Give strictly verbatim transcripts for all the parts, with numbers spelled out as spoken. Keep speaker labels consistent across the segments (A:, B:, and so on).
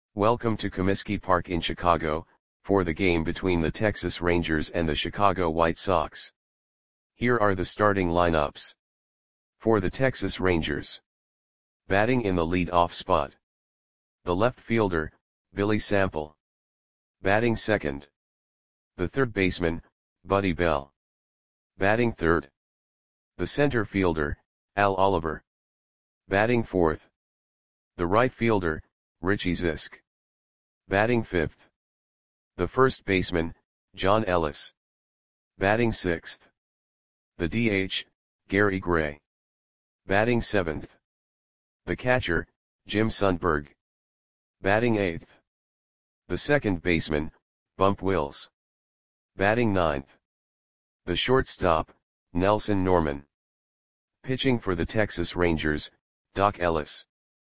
A: Welcome to Comiskey Park in Chicago, for the game between the Texas Rangers and the Chicago White Sox. Here are the starting lineups. For the Texas Rangers. Batting in the lead-off spot. The left fielder, Billy Sample. Batting second. The third baseman, Buddy Bell. Batting third. The center fielder, Al Oliver. Batting fourth. The right fielder, Richie Zisk. Batting fifth. The first baseman, John Ellis. Batting sixth. The D H, Gary Gray. Batting seventh. The catcher, Jim Sundberg. Batting eighth. The second baseman, Bump Wills. Batting ninth. The shortstop, Nelson Norman. Pitching for the Texas Rangers, Doc Ellis.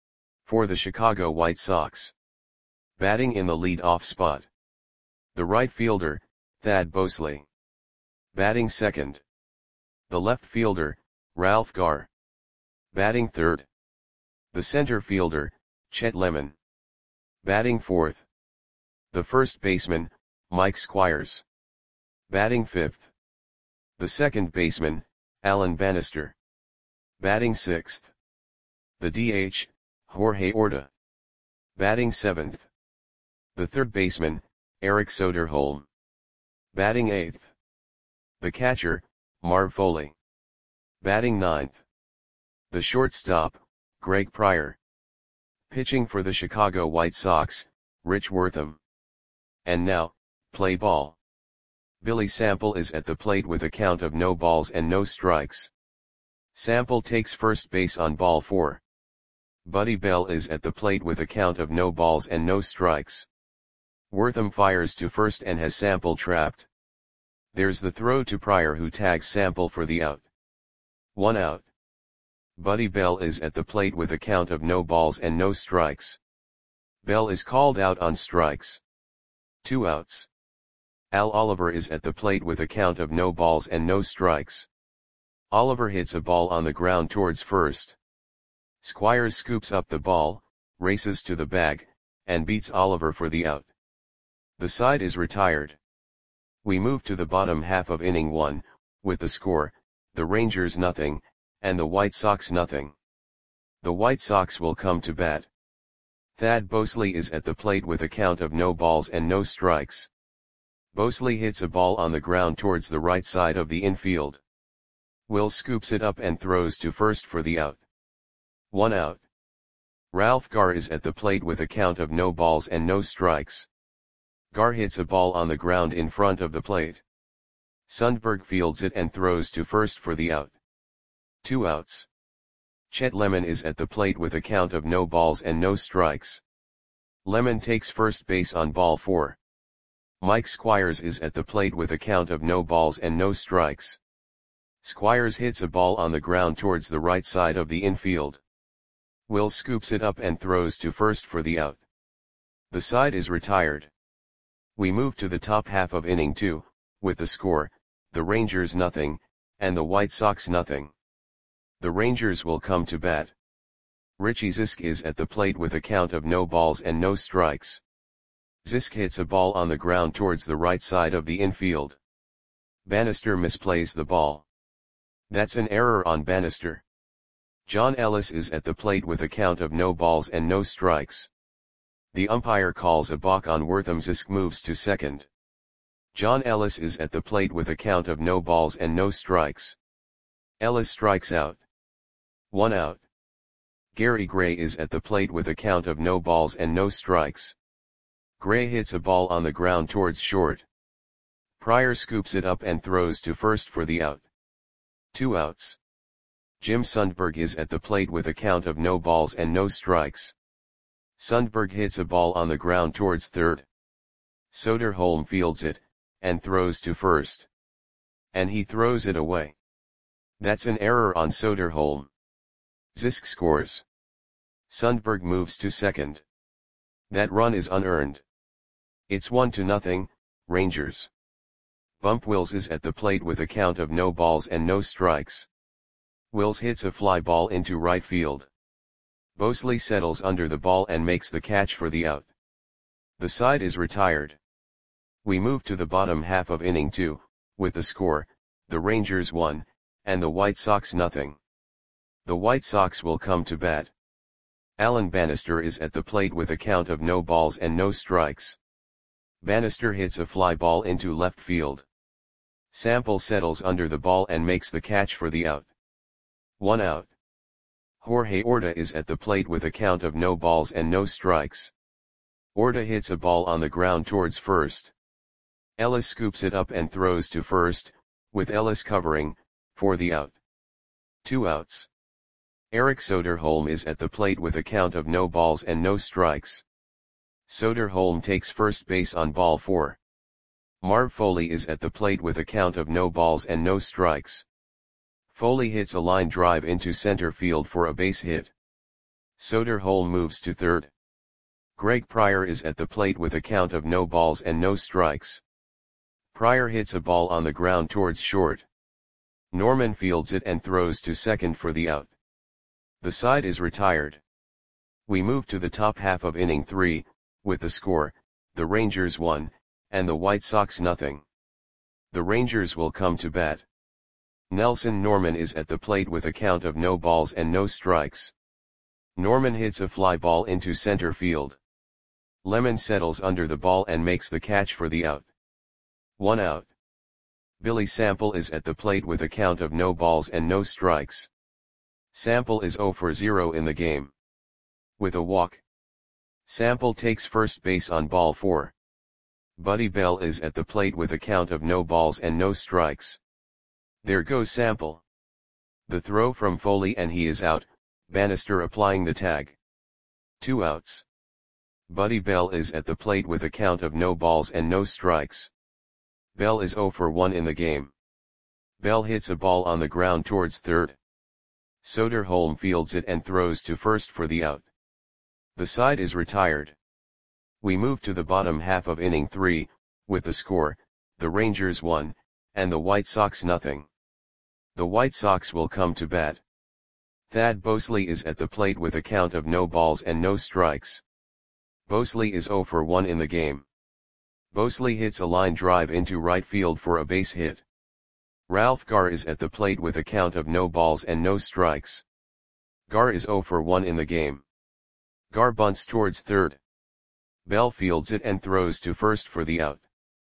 A: For the Chicago White Sox. Batting in the lead-off spot. The right fielder, Thad Bosley. Batting second. The left fielder, Ralph Garr. Batting third. The center fielder, Chet Lemon. Batting fourth. The first baseman, Mike Squires. Batting fifth. The second baseman, Alan Bannister. Batting sixth. The D H, Jorge Orta. Batting seventh. The third baseman, Eric Soderholm. Batting eighth. The catcher, Marv Foley. Batting ninth. The shortstop, Greg Pryor. Pitching for the Chicago White Sox, Rich Wortham. And now, play ball. Billy Sample is at the plate with a count of no balls and no strikes. Sample takes first base on ball four. Buddy Bell is at the plate with a count of no balls and no strikes. Wortham fires to first and has Sample trapped. There's the throw to Pryor, who tags Sample for the out. One out. Buddy Bell is at the plate with a count of no balls and no strikes. Bell is called out on strikes. Two outs. Al Oliver is at the plate with a count of no balls and no strikes. Oliver hits a ball on the ground towards first. Squires scoops up the ball, races to the bag, and beats Oliver for the out. The side is retired. We move to the bottom half of inning one, with the score, the Rangers nothing, and the White Sox nothing. The White Sox will come to bat. Thad Bosley is at the plate with a count of no balls and no strikes. Bosley hits a ball on the ground towards the right side of the infield. Will scoops it up and throws to first for the out. One out. Ralph Garr is at the plate with a count of no balls and no strikes. Garr hits a ball on the ground in front of the plate. Sundberg fields it and throws to first for the out. Two outs. Chet Lemon is at the plate with a count of no balls and no strikes. Lemon takes first base on ball four. Mike Squires is at the plate with a count of no balls and no strikes. Squires hits a ball on the ground towards the right side of the infield. Will scoops it up and throws to first for the out. The side is retired. We move to the top half of inning two, with the score, the Rangers nothing, and the White Sox nothing. The Rangers will come to bat. Richie Zisk is at the plate with a count of no balls and no strikes. Zisk hits a ball on the ground towards the right side of the infield. Bannister misplays the ball. That's an error on Bannister. John Ellis is at the plate with a count of no balls and no strikes. The umpire calls a balk on Wortham. Zisk moves to second. John Ellis is at the plate with a count of no balls and no strikes. Ellis strikes out. One out. Gary Gray is at the plate with a count of no balls and no strikes. Gray hits a ball on the ground towards short. Pryor scoops it up and throws to first for the out. Two outs. Jim Sundberg is at the plate with a count of no balls and no strikes. Sundberg hits a ball on the ground towards third. Soderholm fields it, and throws to first. And he throws it away. That's an error on Soderholm. Zisk scores. Sundberg moves to second. That run is unearned. It's one to nothing, Rangers. Bump Wills is at the plate with a count of no balls and no strikes. Wills hits a fly ball into right field. Bosley settles under the ball and makes the catch for the out. The side is retired. We move to the bottom half of inning two, with the score, the Rangers one, and the White Sox nothing. The White Sox will come to bat. Alan Bannister is at the plate with a count of no balls and no strikes. Bannister hits a fly ball into left field. Sample settles under the ball and makes the catch for the out. One out. Jorge Orta is at the plate with a count of no balls and no strikes. Orta hits a ball on the ground towards first. Ellis scoops it up and throws to first, with Ellis covering, for the out. Two outs. Eric Soderholm is at the plate with a count of no balls and no strikes. Soderholm takes first base on ball four. Marv Foley is at the plate with a count of no balls and no strikes. Foley hits a line drive into center field for a base hit. Soderholm moves to third. Greg Pryor is at the plate with a count of no balls and no strikes. Pryor hits a ball on the ground towards short. Norman fields it and throws to second for the out. The side is retired. We move to the top half of inning three, with the score, the Rangers one, and the White Sox nothing. The Rangers will come to bat. Nelson Norman is at the plate with a count of no balls and no strikes. Norman hits a fly ball into center field. Lemon settles under the ball and makes the catch for the out. One out. Billy Sample is at the plate with a count of no balls and no strikes. Sample is zero for zero in the game. With a walk. Sample takes first base on ball four. Buddy Bell is at the plate with a count of no balls and no strikes. There goes Sample. The throw from Foley and he is out, Bannister applying the tag. Two outs. Buddy Bell is at the plate with a count of no balls and no strikes. Bell is zero for one in the game. Bell hits a ball on the ground towards third. Soderholm fields it and throws to first for the out. The side is retired. We move to the bottom half of inning three, with the score, the Rangers one, and the White Sox nothing. The White Sox will come to bat. Thad Bosley is at the plate with a count of no balls and no strikes. Bosley is zero for one in the game. Bosley hits a line drive into right field for a base hit. Ralph Garr is at the plate with a count of no balls and no strikes. Garr is zero for one in the game. Garr bunts towards third. Bell fields it and throws to first for the out.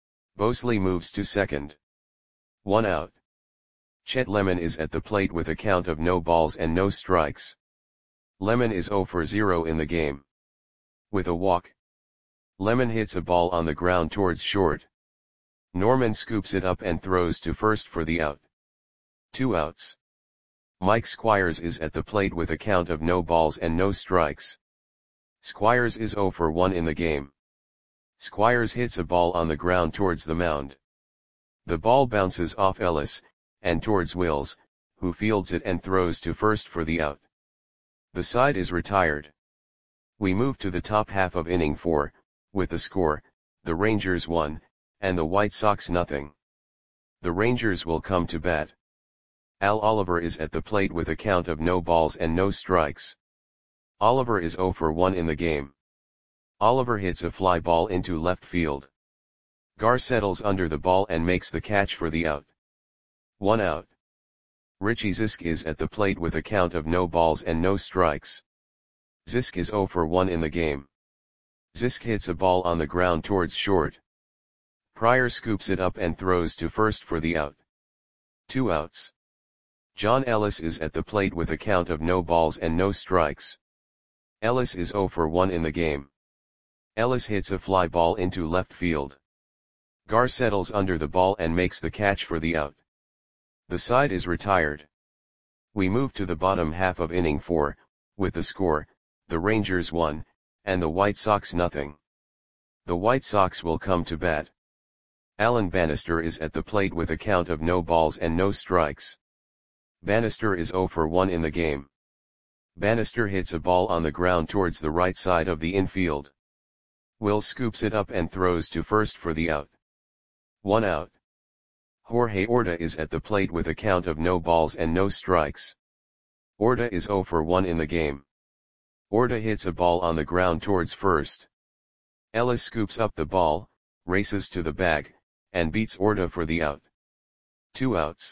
A: Bosley moves to second. One out. Chet Lemon is at the plate with a count of no balls and no strikes. Lemon is zero for zero in the game. With a walk. Lemon hits a ball on the ground towards short. Norman scoops it up and throws to first for the out. Two outs. Mike Squires is at the plate with a count of no balls and no strikes. Squires is zero for one in the game. Squires hits a ball on the ground towards the mound. The ball bounces off Ellis, and towards Wills, who fields it and throws to first for the out. The side is retired. We move to the top half of inning four, with the score, the Rangers one, and the White Sox nothing. The Rangers will come to bat. Al Oliver is at the plate with a count of no balls and no strikes. Oliver is zero for one in the game. Oliver hits a fly ball into left field. Garr settles under the ball and makes the catch for the out. One out. Richie Zisk is at the plate with a count of no balls and no strikes. Zisk is zero for one in the game. Zisk hits a ball on the ground towards short. Pryor scoops it up and throws to first for the out. Two outs. John Ellis is at the plate with a count of no balls and no strikes. Ellis is zero for one in the game. Ellis hits a fly ball into left field. Garr settles under the ball and makes the catch for the out. The side is retired. We move to the bottom half of inning four, with the score, the Rangers one, and the White Sox nothing. The White Sox will come to bat. Alan Bannister is at the plate with a count of no balls and no strikes. Bannister is zero for one in the game. Bannister hits a ball on the ground towards the right side of the infield. Will scoops it up and throws to first for the out. One out. Jorge Orta is at the plate with a count of no balls and no strikes. Orta is zero for one in the game. Orta hits a ball on the ground towards first. Ellis scoops up the ball, races to the bag, and beats Orta for the out. Two outs.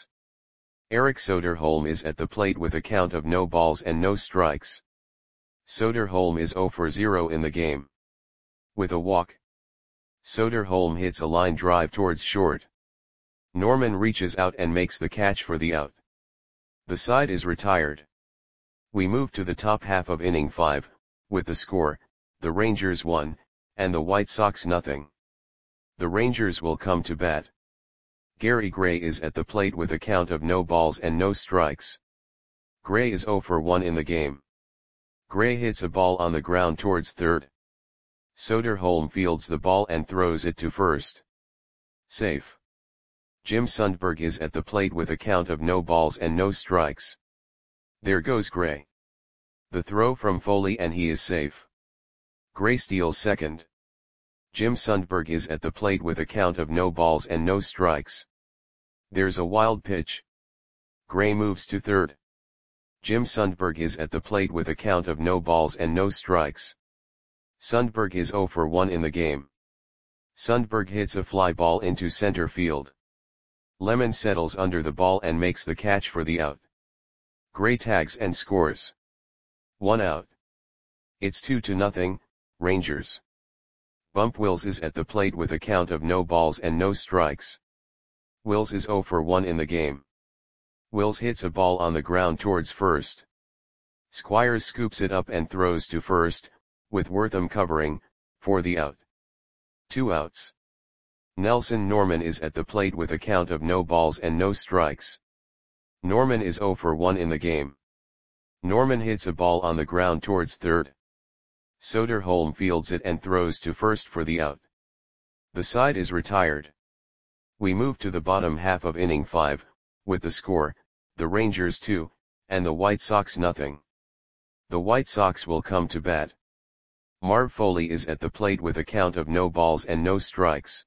A: Erik Soderholm is at the plate with a count of no balls and no strikes. Soderholm is zero for zero in the game. With a walk, Soderholm hits a line drive towards short. Norman reaches out and makes the catch for the out. The side is retired. We move to the top half of inning five, with the score, the Rangers one, and the White Sox nothing. The Rangers will come to bat. Gary Gray is at the plate with a count of no balls and no strikes. Gray is zero for one in the game. Gray hits a ball on the ground towards third. Soderholm fields the ball and throws it to first. Safe. Jim Sundberg is at the plate with a count of no balls and no strikes. There goes Gray. The throw from Foley and he is safe. Gray steals second. Jim Sundberg is at the plate with a count of no balls and no strikes. There's a wild pitch. Gray moves to third. Jim Sundberg is at the plate with a count of no balls and no strikes. Sundberg is zero for one in the game. Sundberg hits a fly ball into center field. Lemon settles under the ball and makes the catch for the out. Gray tags and scores. One out. It's two to nothing, Rangers. Bump Wills is at the plate with a count of no balls and no strikes. Wills is zero for one in the game. Wills hits a ball on the ground towards first. Squires scoops it up and throws to first, with Wortham covering, for the out. Two outs. Nelson Norman is at the plate with a count of no balls and no strikes. Norman is zero for one in the game. Norman hits a ball on the ground towards third. Soderholm fields it and throws to first for the out. The side is retired. We move to the bottom half of inning five, with the score, the Rangers two, and the White Sox nothing. The White Sox will come to bat. Marv Foley is at the plate with a count of no balls and no strikes.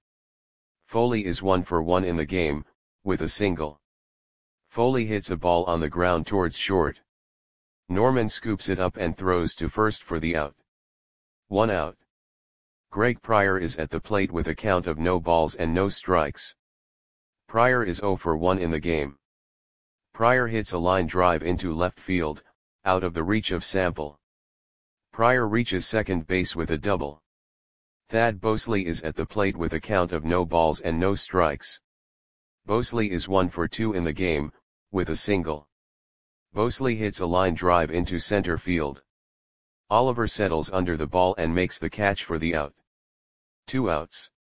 A: Foley is one for one in the game, with a single. Foley hits a ball on the ground towards short. Norman scoops it up and throws to first for the out. One out. Greg Pryor is at the plate with a count of no balls and no strikes. Pryor is zero for one in the game. Pryor hits a line drive into left field, out of the reach of Sample. Pryor reaches second base with a double. Thad Bosley is at the plate with a count of no balls and no strikes. Bosley is one for two in the game, with a single. Bosley hits a line drive into center field. Oliver settles under the ball and makes the catch for the out. Two outs.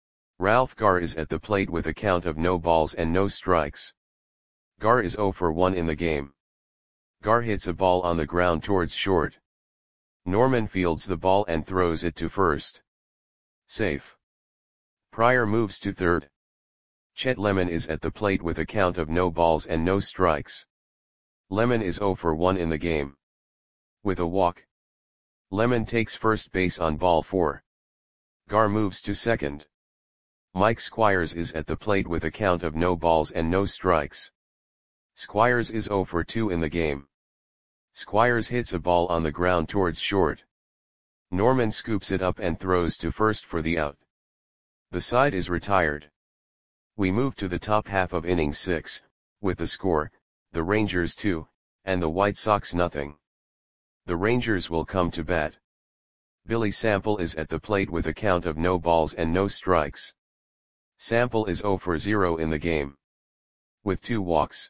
A: Ralph Garr is at the plate with a count of no balls and no strikes. Garr is zero for one in the game. Garr hits a ball on the ground towards short. Norman fields the ball and throws it to first. Safe. Pryor moves to third. Chet Lemon is at the plate with a count of no balls and no strikes. Lemon is zero for one in the game. With a walk, Lemon takes first base on ball four. Garr moves to second. Mike Squires is at the plate with a count of no balls and no strikes. Squires is zero for two in the game. Squires hits a ball on the ground towards short. Norman scoops it up and throws to first for the out. The side is retired. We move to the top half of inning six, with the score, the Rangers two, and the White Sox nothing. The Rangers will come to bat. Billy Sample is at the plate with a count of no balls and no strikes. Sample is zero for zero in the game. With two walks,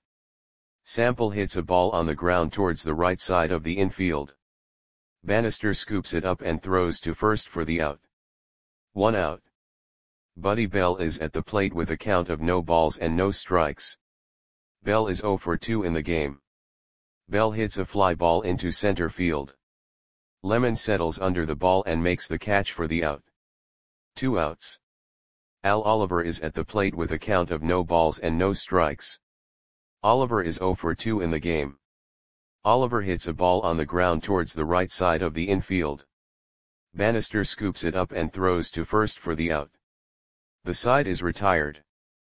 A: Sample hits a ball on the ground towards the right side of the infield. Bannister scoops it up and throws to first for the out. One out. Buddy Bell is at the plate with a count of no balls and no strikes. Bell is zero for two in the game. Bell hits a fly ball into center field. Lemon settles under the ball and makes the catch for the out. Two outs. Al Oliver is at the plate with a count of no balls and no strikes. Oliver is zero for two in the game. Oliver hits a ball on the ground towards the right side of the infield. Bannister scoops it up and throws to first for the out. The side is retired.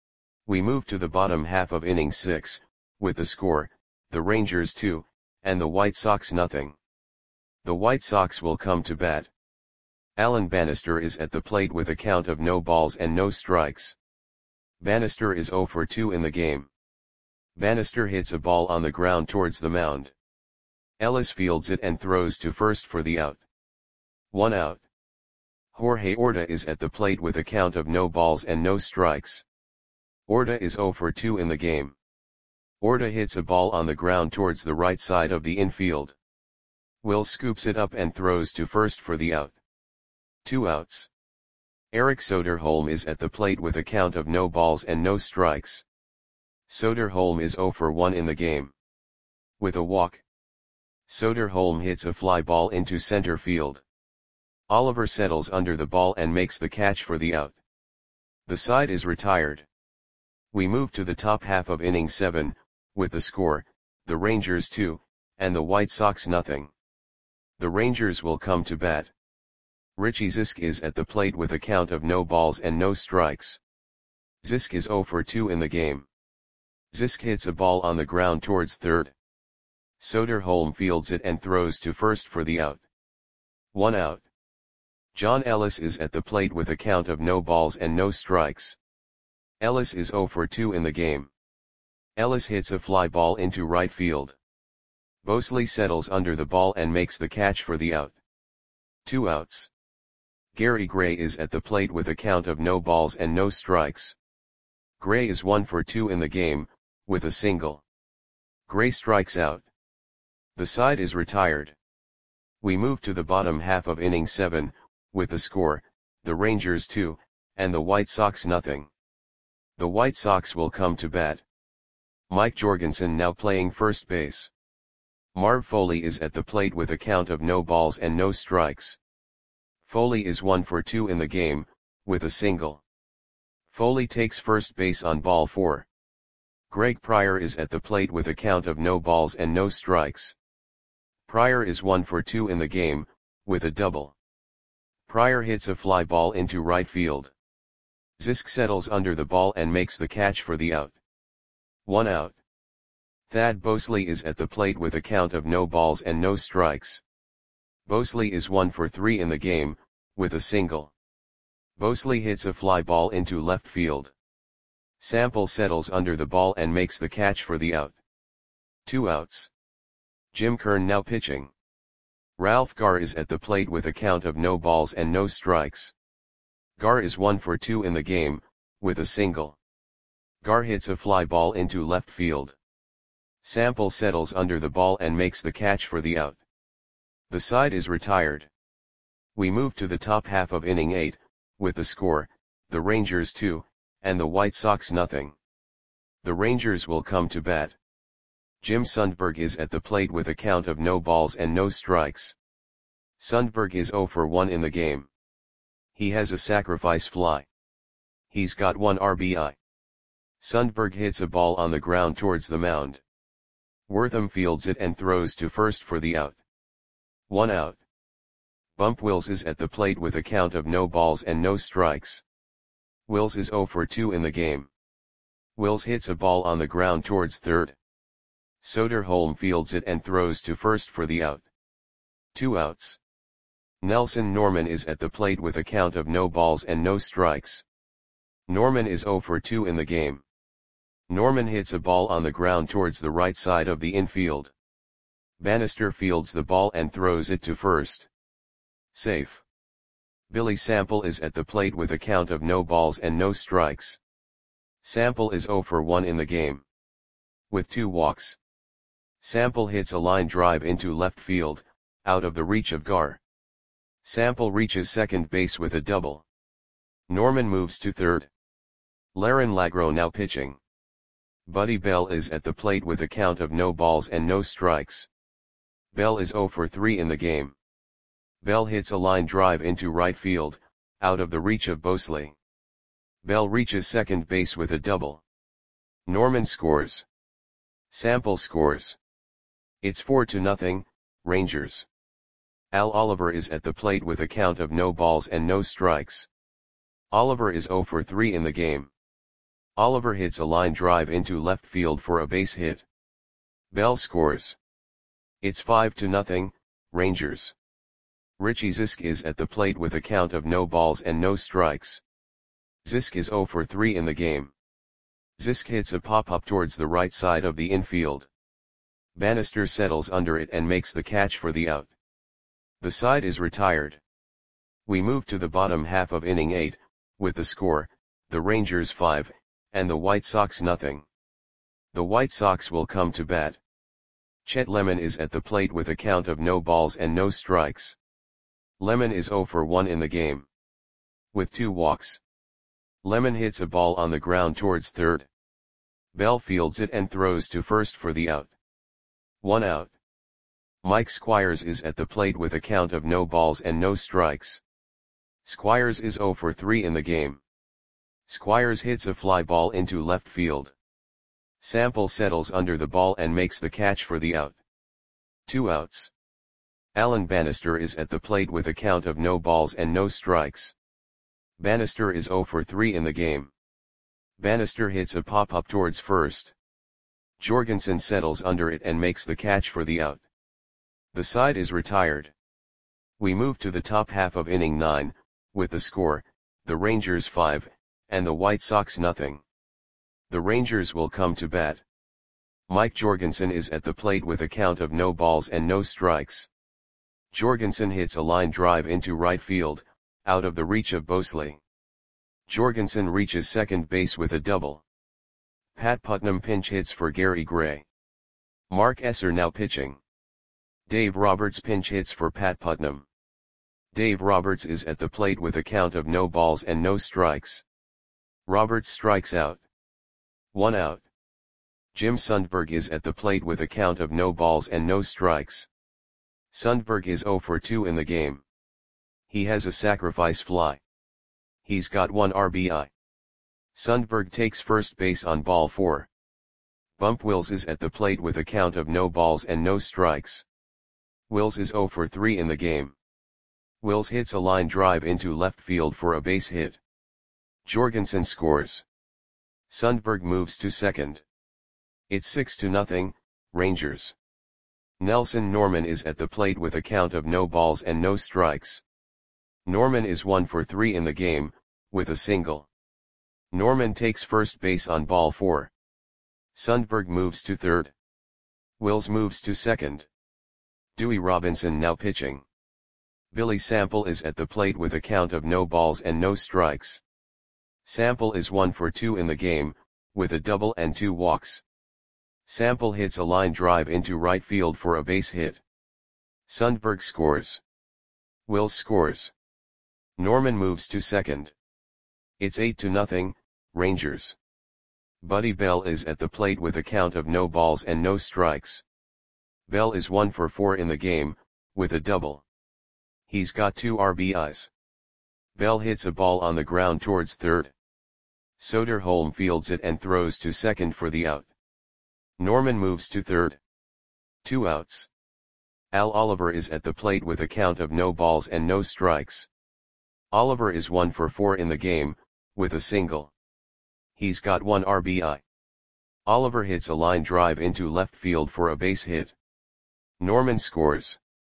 A: We move to the bottom half of inning six, with the score, the Rangers two, and the White Sox nothing. The White Sox will come to bat. Alan Bannister is at the plate with a count of no balls and no strikes. Bannister is zero for two in the game. Bannister hits a ball on the ground towards the mound. Ellis fields it and throws to first for the out. One out. Jorge Orta is at the plate with a count of no balls and no strikes. Orta is zero for two in the game. Orta hits a ball on the ground towards the right side of the infield. Will scoops it up and throws to first for the out. Two outs. Eric Soderholm is at the plate with a count of no balls and no strikes. Soderholm is zero for one in the game. With a walk, Soderholm hits a fly ball into center field. Oliver settles under the ball and makes the catch for the out. The side is retired. We move to the top half of inning seven, with the score, the Rangers two, and the White Sox nothing. The Rangers will come to bat. Richie Zisk is at the plate with a count of no balls and no strikes. Zisk is zero for two in the game. Zisk hits a ball on the ground towards third. Soderholm fields it and throws to first for the out. One out. John Ellis is at the plate with a count of no balls and no strikes. Ellis is zero for two in the game. Ellis hits a fly ball into right field. Bosley settles under the ball and makes the catch for the out. Two outs. Gary Gray is at the plate with a count of no balls and no strikes. Gray is one for two in the game, with a single. Gray strikes out. The side is retired. We move to the bottom half of inning seven, with the score, the Rangers two, and the White Sox nothing. The White Sox will come to bat. Mike Jorgensen now playing first base. Marv Foley is at the plate with a count of no balls and no strikes. Foley is one for two in the game, with a single. Foley takes first base on ball four. Greg Pryor is at the plate with a count of no balls and no strikes. Pryor is one for two in the game, with a double. Pryor hits a fly ball into right field. Zisk settles under the ball and makes the catch for the out. One out. Thad Bosley is at the plate with a count of no balls and no strikes. Bosley is one for three in the game, with a single. Bosley hits a fly ball into left field. Sample settles under the ball and makes the catch for the out. Two outs. Jim Kern now pitching. Ralph Garr is at the plate with a count of no balls and no strikes. Garr is one for two in the game, with a single. Garr hits a fly ball into left field. Sample settles under the ball and makes the catch for the out. The side is retired. We move to the top half of inning eight, with the score, the Rangers two, and the White Sox nothing. The Rangers will come to bat. Jim Sundberg is at the plate with a count of no balls and no strikes. Sundberg is zero for one in the game. He has a sacrifice fly. He's got one R B I. Sundberg hits a ball on the ground towards the mound. Wortham fields it and throws to first for the out. One out. Bump Wills is at the plate with a count of no balls and no strikes. Wills is zero for two in the game. Wills hits a ball on the ground towards third. Soderholm fields it and throws to first for the out. Two outs. Nelson Norman is at the plate with a count of no balls and no strikes. Norman is zero for two in the game. Norman hits a ball on the ground towards the right side of the infield. Bannister fields the ball and throws it to first. Safe. Billy Sample is at the plate with a count of no balls and no strikes. Sample is zero for one in the game. With two walks. Sample hits a line drive into left field, out of the reach of Garr. Sample reaches second base with a double. Norman moves to third. Laren Lagro now pitching. Buddy Bell is at the plate with a count of no balls and no strikes. Bell is zero for three in the game. Bell hits a line drive into right field, out of the reach of Bosley. Bell reaches second base with a double. Norman scores. Sample scores. It's four to nothing, Rangers. Al Oliver is at the plate with a count of no balls and no strikes. Oliver is zero for three in the game. Oliver hits a line drive into left field for a base hit. Bell scores. It's five to nothing, Rangers. Richie Zisk is at the plate with a count of no balls and no strikes. Zisk is zero for three in the game. Zisk hits a pop-up towards the right side of the infield. Bannister settles under it and makes the catch for the out. The side is retired. We move to the bottom half of inning eight, with the score, the Rangers five, and the White Sox nothing. The White Sox will come to bat. Chet Lemon is at the plate with a count of no balls and no strikes. Lemon is zero for one in the game. With two walks. Lemon hits a ball on the ground towards third. Bell fields it and throws to first for the out. One out. Mike Squires is at the plate with a count of no balls and no strikes. Squires is zero for three in the game. Squires hits a fly ball into left field. Sample settles under the ball and makes the catch for the out. Two outs. Alan Bannister is at the plate with a count of no balls and no strikes. Bannister is zero for three in the game. Bannister hits a pop-up towards first. Jorgensen settles under it and makes the catch for the out. The side is retired. We move to the top half of inning nine, with the score, the Rangers five, and the White Sox nothing. The Rangers will come to bat. Mike Jorgensen is at the plate with a count of no balls and no strikes. Jorgensen hits a line drive into right field, out of the reach of Bosley. Jorgensen reaches second base with a double. Pat Putnam pinch hits for Gary Gray. Mark Esser now pitching. Dave Roberts pinch hits for Pat Putnam. Dave Roberts is at the plate with a count of no balls and no strikes. Roberts strikes out. One out. Jim Sundberg is at the plate with a count of no balls and no strikes. Sundberg is zero for two in the game. He has a sacrifice fly. He's got one R B I. Sundberg takes first base on ball four. Bump Wills is at the plate with a count of no balls and no strikes. Wills is zero for three in the game. Wills hits a line drive into left field for a base hit. Jorgensen scores. Sundberg moves to second. It's six to nothing, Rangers. Nelson Norman is at the plate with a count of no balls and no strikes. Norman is one for three in the game, with a single. Norman takes first base on ball four. Sundberg moves to third. Wills moves to second. Dewey Robinson now pitching. Billy Sample is at the plate with a count of no balls and no strikes. Sample is one for two in the game, with a double and two walks. Sample hits a line drive into right field for a base hit. Sundberg scores. Wills scores. Norman moves to second. It's eight to nothing, Rangers. Buddy Bell is at the plate with a count of no balls and no strikes. Bell is one for four in the game, with a double. He's got two R B Is. Bell hits a ball on the ground towards third. Soderholm fields it and throws to second for the out. Norman moves to third. Two outs. Al Oliver is at the plate with a count of no balls and no strikes. Oliver is one for four in the game, with a single. He's got one R B I. Oliver hits a line drive into left field for a base hit. Norman scores.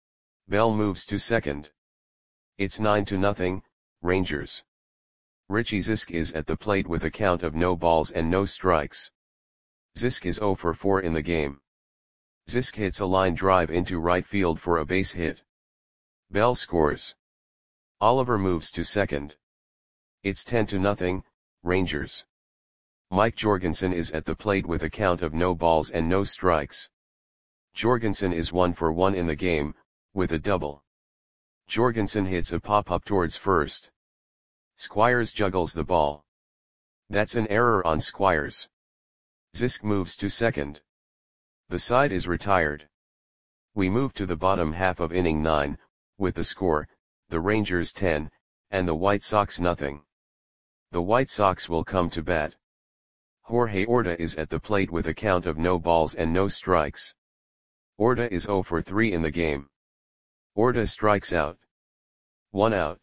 A: Bell moves to second. It's nine to nothing, Rangers. Richie Zisk is at the plate with a count of no balls and no strikes. Zisk is zero for four in the game. Zisk hits a line drive into right field for a base hit. Bell scores. Oliver moves to second. It's ten to nothing, Rangers. Mike Jorgensen is at the plate with a count of no balls and no strikes. Jorgensen is one for one in the game, with a double. Jorgensen hits a pop-up towards first. Squires juggles the ball. That's an error on Squires. Zisk moves to second. The side is retired. We move to the bottom half of inning nine, with the score, the Rangers ten, and the White Sox nothing. The White Sox will come to bat. Jorge Orta is at the plate with a count of no balls and no strikes. Orta is zero for three in the game. Orta strikes out. One out.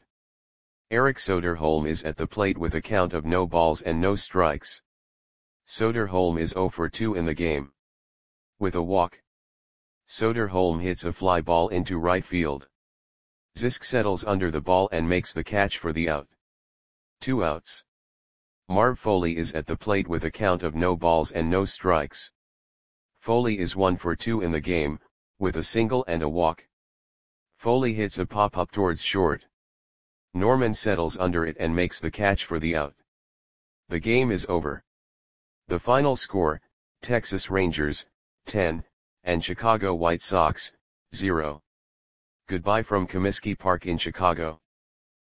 A: Eric Soderholm is at the plate with a count of no balls and no strikes. Soderholm is zero for two in the game. With a walk. Soderholm hits a fly ball into right field. Zisk settles under the ball and makes the catch for the out. Two outs. Marv Foley is at the plate with a count of no balls and no strikes. Foley is one for two in the game, with a single and a walk. Foley hits a pop-up towards short. Norman settles under it and makes the catch for the out. The game is over. The final score, Texas Rangers, ten, and Chicago White Sox, zero. Goodbye from Comiskey Park in Chicago.